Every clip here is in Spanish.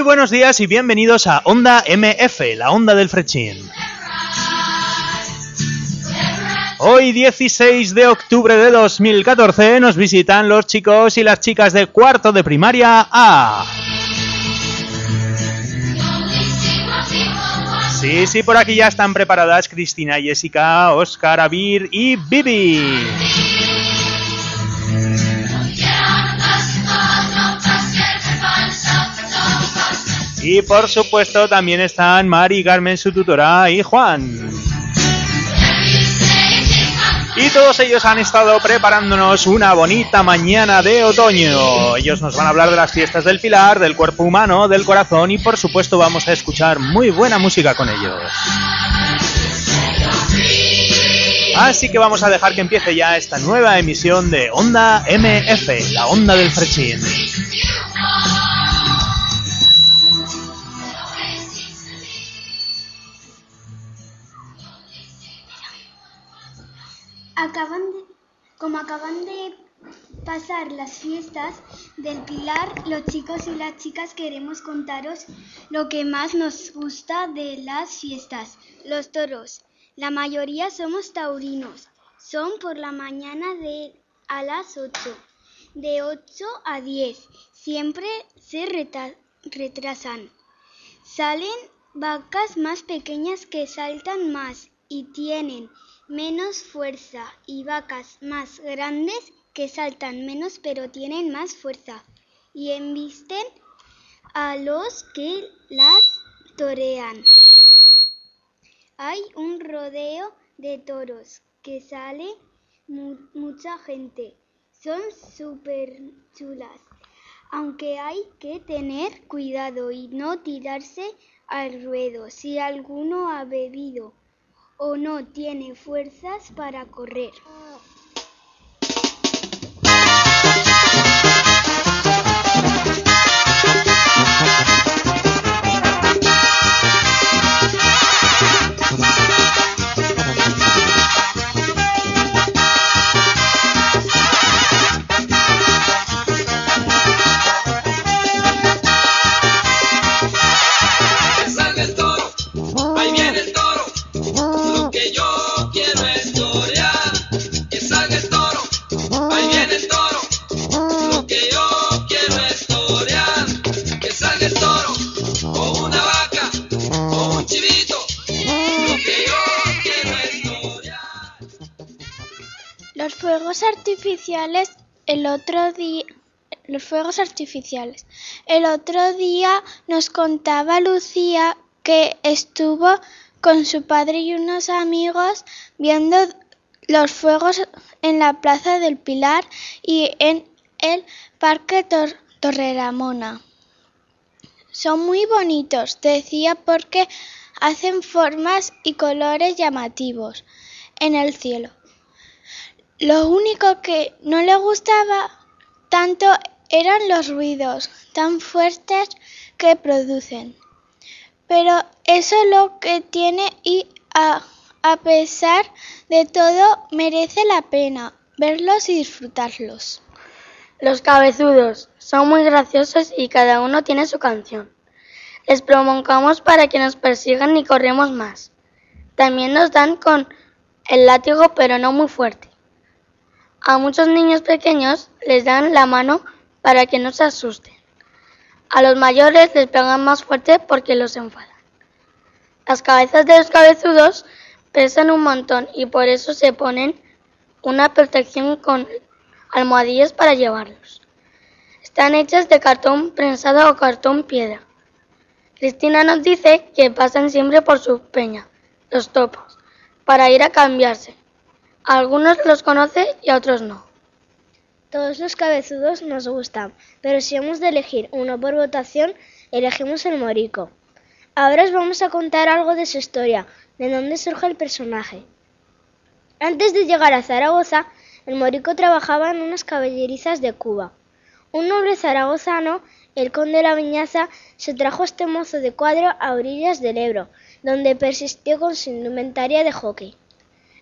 buenos días y bienvenidos a Onda MF, la onda del Frechín. Hoy 16 de octubre de 2014 nos visitan los chicos y las chicas de cuarto de primaria A. Sí, por aquí ya están preparadas Cristina, Jessica, Óscar, Abir y Bibi. Y por supuesto también están Mari, Carmen, su tutora, y Juan. Y todos ellos han estado preparándonos una bonita mañana de otoño. Ellos nos van a hablar de las fiestas del Pilar, del cuerpo humano, del corazón y por supuesto vamos a escuchar muy buena música con ellos. Así que vamos a dejar que empiece ya esta nueva emisión de Onda MF, la onda del Frechín. Como acaban de pasar las fiestas del Pilar, los chicos y las chicas queremos contaros lo que más nos gusta de las fiestas, los toros. La mayoría somos taurinos. Son por la mañana a las 8, de 8 a 10. Siempre se retrasan. Salen vacas más pequeñas que saltan más y tienen menos fuerza, y vacas más grandes que saltan menos pero tienen más fuerza y embisten a los que las torean. Hay un rodeo de toros que sale mucha gente. Son súper chulas, aunque hay que tener cuidado y no tirarse al ruedo si alguno ha bebido o no tiene fuerzas para correr. Los fuegos artificiales. El otro día nos contaba Lucía que estuvo con su padre y unos amigos viendo los fuegos en la Plaza del Pilar y en el Parque Torrelamona. Son muy bonitos, decía, porque hacen formas y colores llamativos en el cielo. Lo único que no le gustaba tanto eran los ruidos tan fuertes que producen. Pero eso es lo que tiene y a pesar de todo merece la pena verlos y disfrutarlos. Los cabezudos son muy graciosos y cada uno tiene su canción. Les provocamos para que nos persigan y corremos más. También nos dan con el látigo, pero no muy fuerte. A muchos niños pequeños les dan la mano para que no se asusten. A los mayores les pegan más fuerte porque los enfadan. Las cabezas de los cabezudos pesan un montón y por eso se ponen una protección con almohadillas para llevarlos. Están hechas de cartón prensado o cartón piedra. Cristina nos dice que pasan siempre por su peña, los topos, para ir a cambiarse. A algunos los conoce y a otros no. Todos los cabezudos nos gustan, pero si hemos de elegir uno por votación, elegimos el Morico. Ahora os vamos a contar algo de su historia, de dónde surge el personaje. Antes de llegar a Zaragoza, el Morico trabajaba en unas caballerizas de Cuba. Un noble zaragozano, el conde de la Viñaza, se trajo a este mozo de cuadro a orillas del Ebro, donde persistió con su indumentaria de jockey.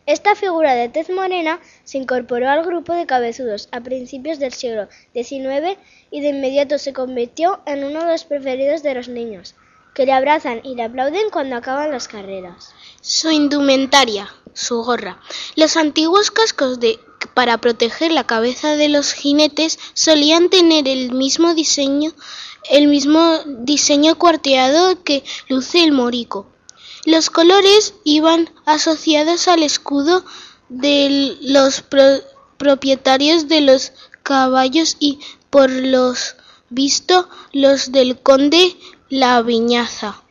Esta figura de tez morena se incorporó al grupo de cabezudos a principios del siglo XIX y de inmediato se convirtió en uno de los preferidos de los niños, que le abrazan y le aplauden cuando acaban las carreras. Su indumentaria, su gorra. Los antiguos cascos para proteger la cabeza de los jinetes solían tener el mismo diseño cuarteado que luce el morico. Los colores iban asociados al escudo de los propietarios de los caballos y, por lo visto, los del conde La Viñaza.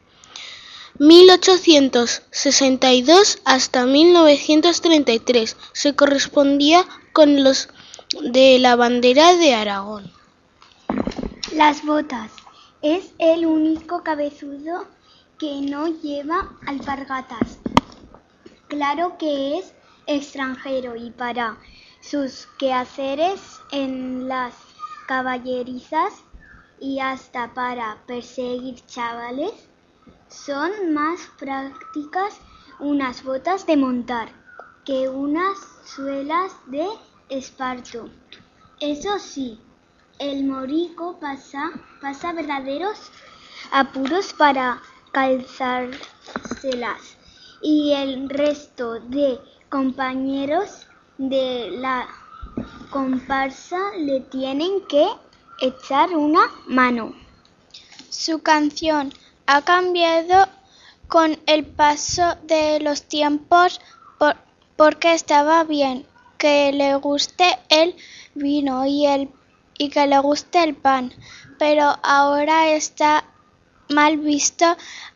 1862 hasta 1933 se correspondía con los de la bandera de Aragón. Las botas. Es el único cabezudo que no lleva alpargatas. Claro que es extranjero y para sus quehaceres en las caballerizas y hasta para perseguir chavales son más prácticas unas botas de montar que unas suelas de esparto. Eso sí, el morico pasa verdaderos apuros para calzárselas y el resto de compañeros de la comparsa le tienen que echar una mano. Su canción ha cambiado con el paso de los tiempos porque estaba bien que le guste el vino y que le guste el pan, pero ahora está mal visto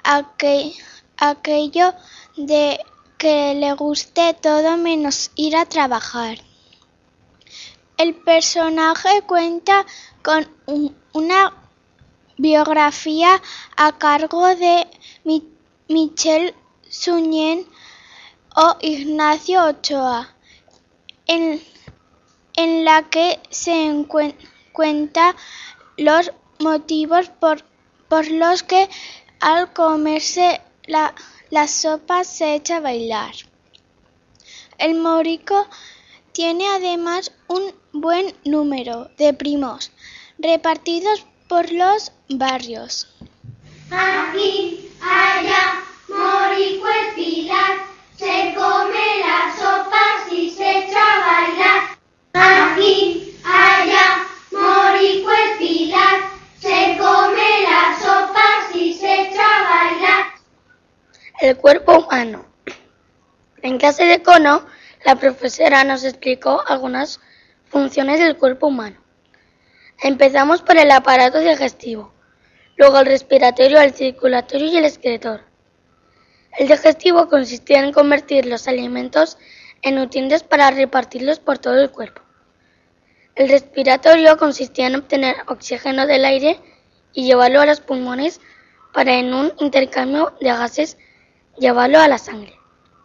aquello de que le guste todo menos ir a trabajar. El personaje cuenta con una biografía a cargo de Michel Suñén o Ignacio Ochoa, en la que se cuenta los motivos por los que al comerse la sopa se echa a bailar. El morico tiene además un buen número de primos repartidos por los barrios. Aquí, allá, morico el Pilar, se come las sopas y se echa a bailar. Aquí, allá, morico el Pilar, se come las sopas y se echa a bailar. El cuerpo humano. En clase de Cono, la profesora nos explicó algunas funciones del cuerpo humano. Empezamos por el aparato digestivo, luego el respiratorio, el circulatorio y el excretor. El digestivo consistía en convertir los alimentos en nutrientes para repartirlos por todo el cuerpo. El respiratorio consistía en obtener oxígeno del aire y llevarlo a los pulmones para, en un intercambio de gases, llevarlo a la sangre.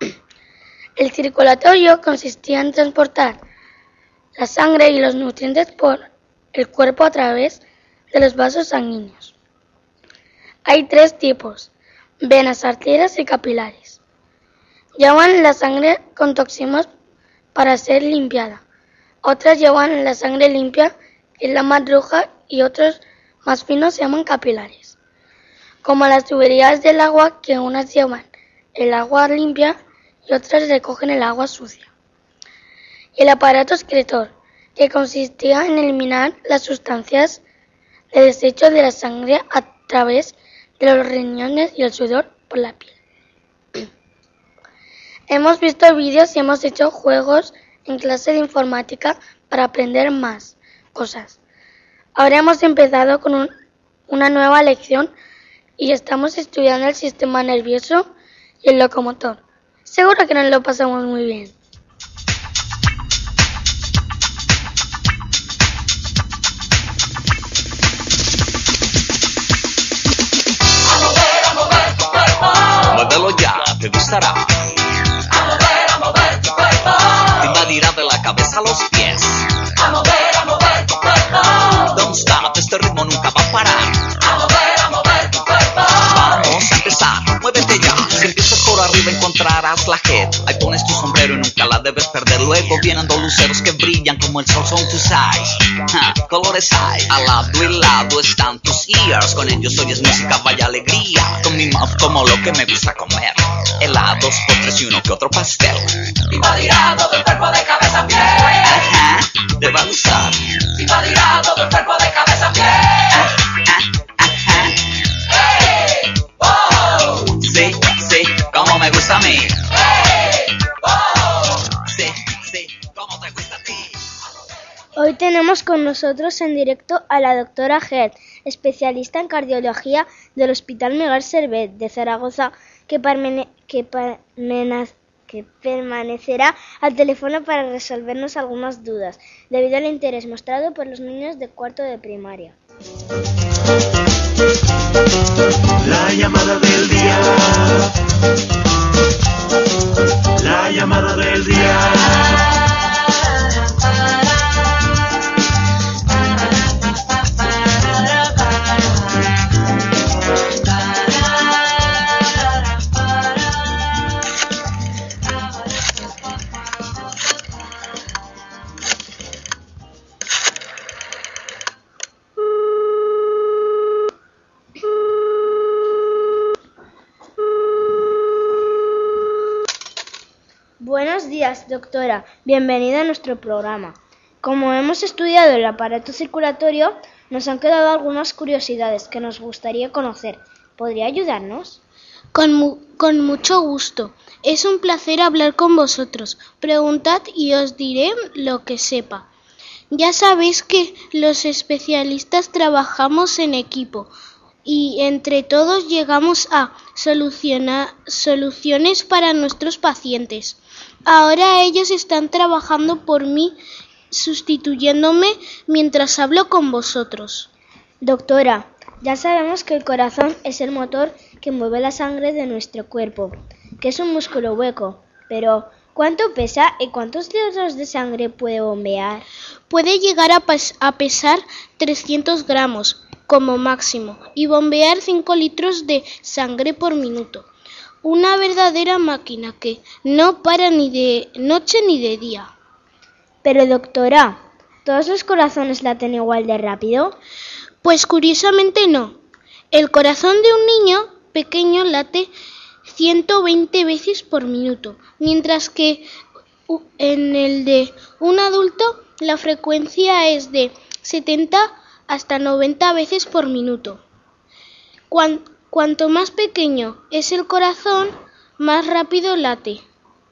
El circulatorio consistía en transportar la sangre y los nutrientes por el cuerpo a través de los vasos sanguíneos. Hay 3 tipos: venas, arterias y capilares. Llevan la sangre con toxinas para ser limpiada. Otras llevan la sangre limpia, que es la más roja, y otros más finos se llaman capilares. Como las tuberías del agua, que unas llevan el agua limpia y otras recogen el agua sucia. Y el aparato excretor, que consistía en eliminar las sustancias de desecho de la sangre a través de los riñones y el sudor por la piel. Hemos visto vídeos y hemos hecho juegos en clase de informática para aprender más cosas. Ahora hemos empezado con una nueva lección y estamos estudiando el sistema nervioso y el locomotor. Seguro que nos lo pasamos muy bien. Muévelo ya, te gustará. A mover tu cuerpo. Te invadirá de la cabeza a los pies. A mover tu cuerpo. Don't stop, este ritmo nunca va a parar. A mover tu cuerpo. Vamos a empezar, muévete ya. Si empiezas por arriba encontrarás pasarás la head. Ahí pones tu sombrero y nunca la debes perder. Luego vienen dos luceros que brillan como el sol, son tus eyes. Colores hay, al lado y lado están tus ears. Con ellos oyes música, vaya alegría. Con mi mouth como lo que me gusta comer. Helados, postres y uno que otro pastel. Invadirá todo el cuerpo de cabeza a pie. Ajá, te va a gustar. Invadirá todo el cuerpo de cabeza a pie. ¡Hey! ¡Wow! Sí, sí, como me gusta a mí. ¡Hey! ¡Wow! Sí, sí, como te gusta a ti. Hoy tenemos con nosotros en directo a la doctora Head, especialista en cardiología del Hospital Miguel Servet de Zaragoza, que permanecerá al teléfono para resolvernos algunas dudas, debido al interés mostrado por los niños de cuarto de primaria. La llamada del día. La llamada del día. Buenos días, doctora. Bienvenida a nuestro programa. Como hemos estudiado el aparato circulatorio, nos han quedado algunas curiosidades que nos gustaría conocer. ¿Podría ayudarnos? Con mucho gusto. Es un placer hablar con vosotros. Preguntad y os diré lo que sepa. Ya sabéis que los especialistas trabajamos en equipo y entre todos llegamos a soluciones para nuestros pacientes. Ahora ellos están trabajando por mí, sustituyéndome mientras hablo con vosotros. Doctora, ya sabemos que el corazón es el motor que mueve la sangre de nuestro cuerpo, que es un músculo hueco, pero ¿cuánto pesa y cuántos litros de sangre puede bombear? Puede llegar a pesar 300 gramos como máximo y bombear 5 litros de sangre por minuto. Una verdadera máquina que no para ni de noche ni de día. Pero doctora, ¿todos los corazones laten igual de rápido? Pues curiosamente no. El corazón de un niño pequeño late 120 veces por minuto, mientras que en el de un adulto la frecuencia es de 70 hasta 90 veces por minuto. Cuanto más pequeño es el corazón, más rápido late.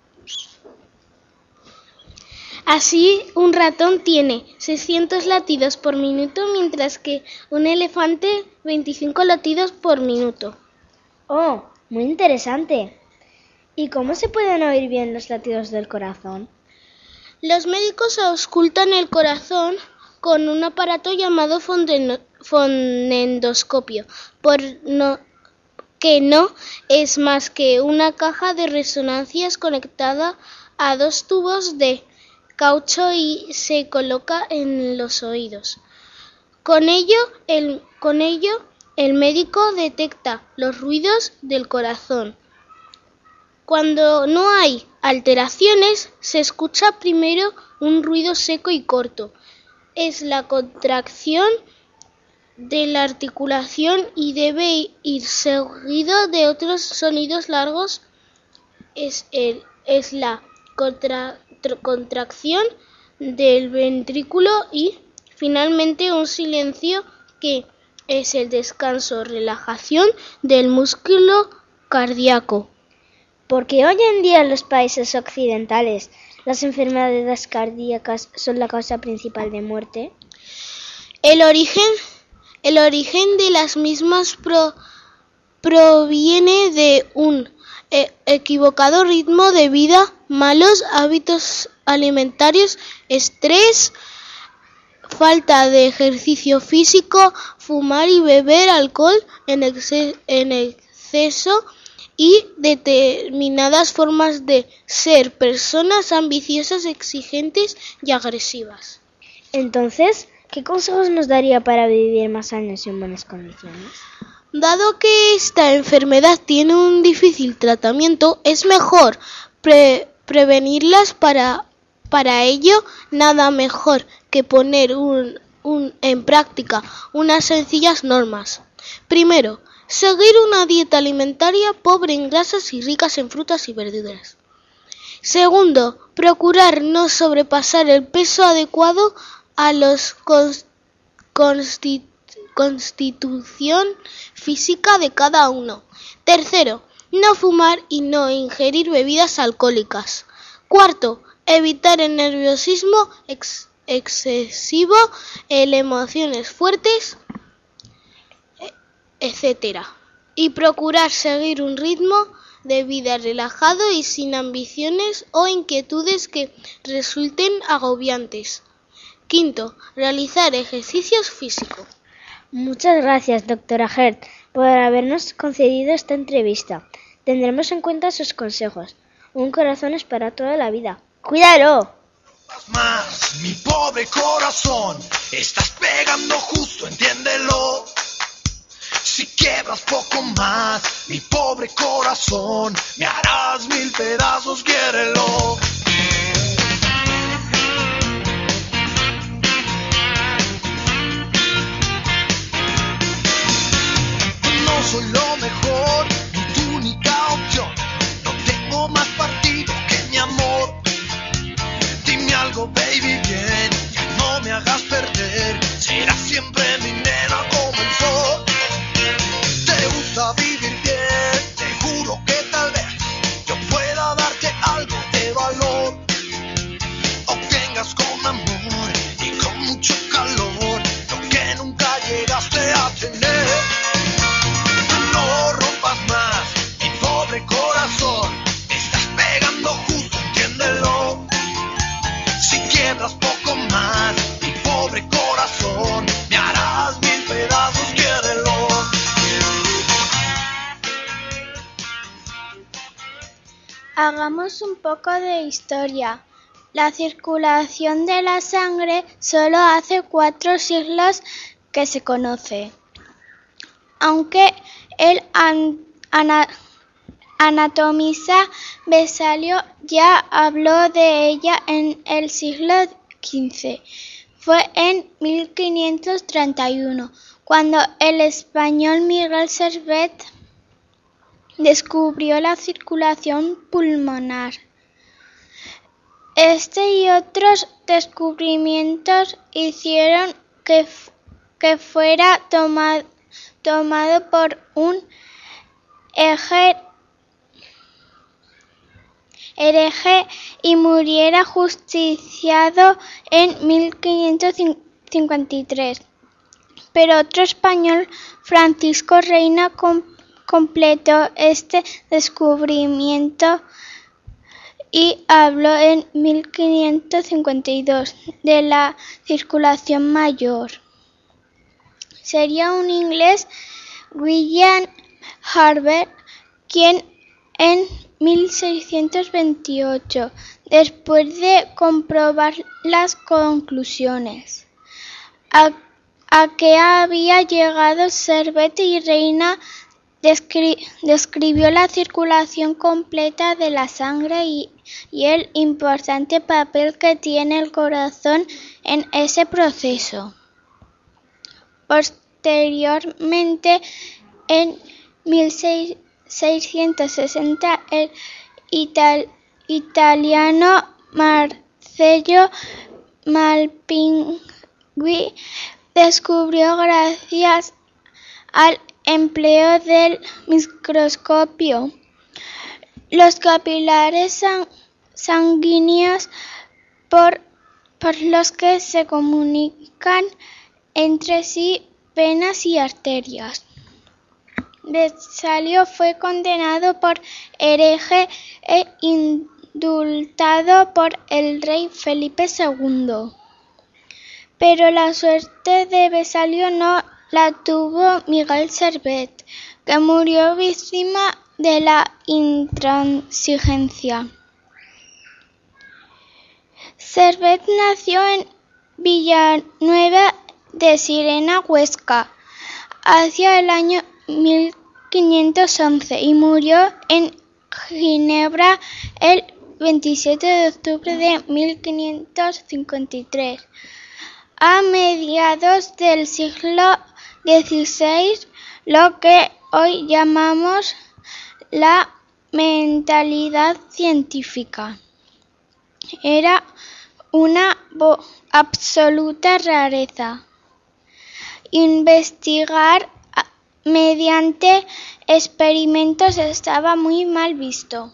Así, un ratón tiene 600 latidos por minuto, mientras que un elefante 25 latidos por minuto. ¡Oh, muy interesante! ¿Y cómo se pueden oír bien los latidos del corazón? Los médicos auscultan el corazón con un aparato llamado fonendoscopio, que no es más que una caja de resonancias conectada a dos tubos de caucho y se coloca en los oídos. Con ello, el médico detecta los ruidos del corazón. Cuando no hay alteraciones, se escucha primero un ruido seco y corto. Es la contracción de la articulación y debe ir seguido de otros sonidos largos. Es la contracción del ventrículo y finalmente un silencio que es el descanso, relajación del músculo cardíaco. Porque hoy en día en los países occidentales las enfermedades cardíacas son la causa principal de muerte. El origen de las mismas proviene de un equivocado ritmo de vida, malos hábitos alimentarios, estrés, falta de ejercicio físico, fumar y beber alcohol en exceso y determinadas formas de ser personas ambiciosas, exigentes y agresivas. Entonces, ¿qué consejos nos daría para vivir más años y en buenas condiciones? Dado que esta enfermedad tiene un difícil tratamiento, es mejor prevenirlas. Para ello, nada mejor que poner en práctica unas sencillas normas. Primero, seguir una dieta alimentaria pobre en grasas y ricas en frutas y verduras. Segundo, procurar no sobrepasar el peso adecuado a los constitución física de cada uno. Tercero, no fumar y no ingerir bebidas alcohólicas. Cuarto, evitar el nerviosismo excesivo, emociones fuertes, etc. Y procurar seguir un ritmo de vida relajado y sin ambiciones o inquietudes que resulten agobiantes. Quinto, realizar ejercicios físicos. Muchas gracias, doctora Hert, por habernos concedido esta entrevista. Tendremos en cuenta sus consejos. Un corazón es para toda la vida. ¡Cuídalo! Más, mi pobre corazón, estás pegando justo, entiéndelo. Si quiebras poco más, mi pobre corazón, me harás 1000 pedazos, quiérelo. No soy lo mejor, ni tu única opción. No tengo más partido que mi amor. Dime algo, baby, bien, ya no me hagas perder. Serás siempre mi nena como el sol. Te gusta vivir bien, te juro que tal vez yo pueda darte algo de valor. Obtengas con amor y con mucho calor lo que nunca llegaste a tener. No rompas más, mi pobre corazón, estás pegando justo, entiéndelo. Si quiebras poco más, mi pobre corazón, me harás 1000 pedazos, quiérelo. Hagamos un poco de historia. La circulación de la sangre solo hace 4 siglos que se conoce. Aunque el anatomista Vesalio ya habló de ella en el siglo XV. Fue en 1531 cuando el español Miguel Servet descubrió la circulación pulmonar. Este y otros descubrimientos hicieron que fuera tomado por un hereje y muriera justiciado en 1553. Pero otro español, Francisco Reina, completó este descubrimiento y habló en 1552 de la circulación mayor. Sería un inglés, William Harvey, quien en 1628, después de comprobar las conclusiones a que había llegado Servet y Reina, describió la circulación completa de la sangre y el importante papel que tiene el corazón en ese proceso. Posteriormente, en 1660, el italiano Marcello Malpighi descubrió, gracias al empleo del microscopio, los capilares sanguíneos por los que se comunican entre sí venas y arterias. Vesalio fue condenado por hereje e indultado por el rey Felipe II. Pero la suerte de Vesalio no la tuvo Miguel Servet, que murió víctima de la intransigencia. Servet nació en Villanueva de Serena, Huesca, hacia el año 1511 y murió en Ginebra el 27 de octubre de 1553. A mediados del siglo XVI, lo que hoy llamamos la mentalidad científica era una absoluta rareza. Investigar mediante experimentos estaba muy mal visto.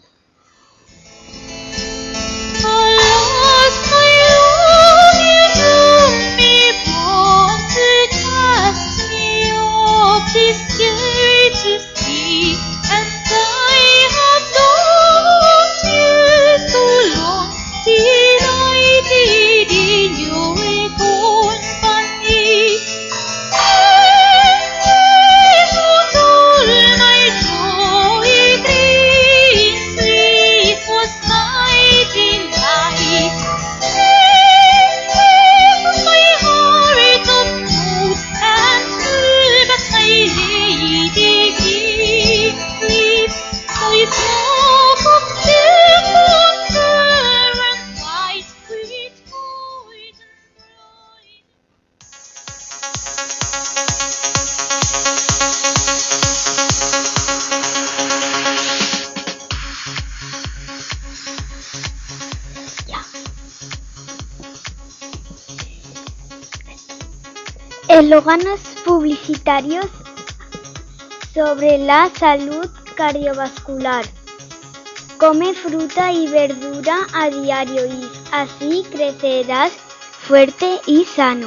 Eslóganes publicitarios sobre la salud cardiovascular. Come fruta y verdura a diario y así crecerás fuerte y sano.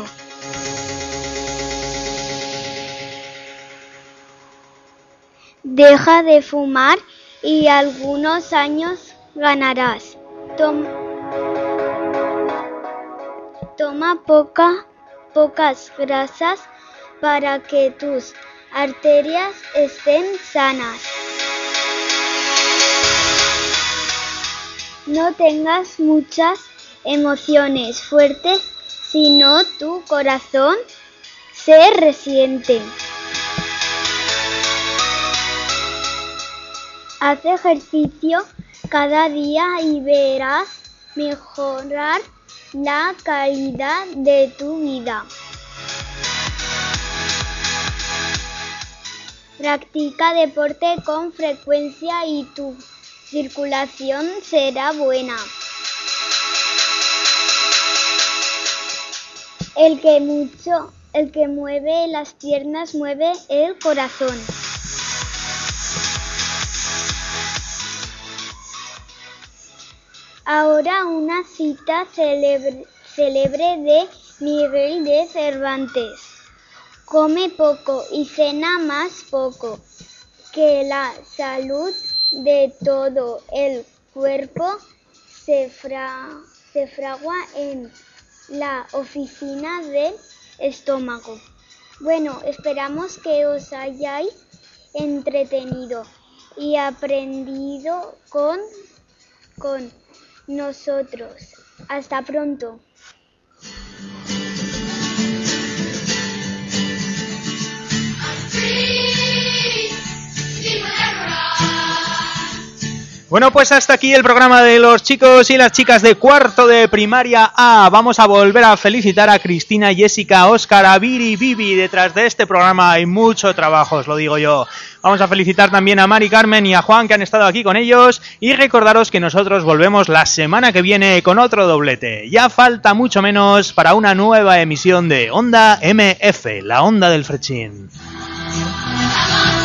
Deja de fumar y algunos años ganarás. Toma pocas grasas para que tus arterias estén sanas. No tengas muchas emociones fuertes, sino tu corazón se resiente. Haz ejercicio cada día y verás mejorar la calidad de tu vida. Practica deporte con frecuencia y tu circulación será buena. El que mueve las piernas mueve el corazón. Ahora una cita célebre de Miguel de Cervantes. Come poco y cena más poco, que la salud de todo el cuerpo se fragua en la oficina del estómago. Bueno, esperamos que os hayáis entretenido y aprendido con nosotros. Hasta pronto. Bueno, pues hasta aquí el programa de los chicos y las chicas de cuarto de primaria A. Vamos a volver a felicitar a Cristina, Jessica, Óscar, a Viri, Vivi. Detrás de este programa hay mucho trabajo, os lo digo yo. Vamos a felicitar también a Mari Carmen y a Juan, que han estado aquí con ellos. Y recordaros que nosotros volvemos la semana que viene con otro doblete. Ya falta mucho menos para una nueva emisión de Onda MF, la onda del Frechín.